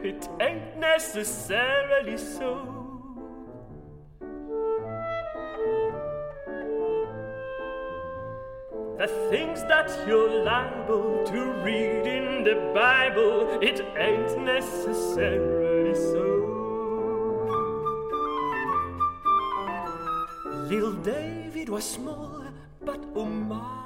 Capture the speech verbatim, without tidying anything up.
it ain't necessarily so. The things that you're liable to read in the Bible, it ain't necessarily so. Little David was small, but oh my,